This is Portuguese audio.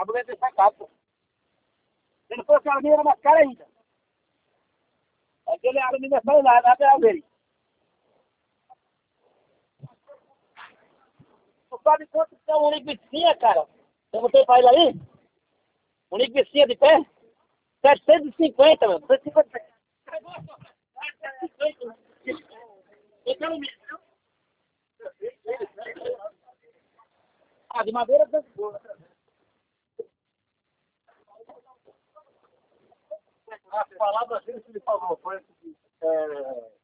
mulher ter sacado, pô. Se não fosse alumínio, era mais caro ainda. Aquele alumínio é só lá pra ver. Tu sabe quanto que é um linguicinha, cara? Eu botei pra ele aí? Um linguicinha de pé? 750, mano. 750. Esse é alumínio, viu? Ah, de madeira é boa. As palavras dele que ele falou foi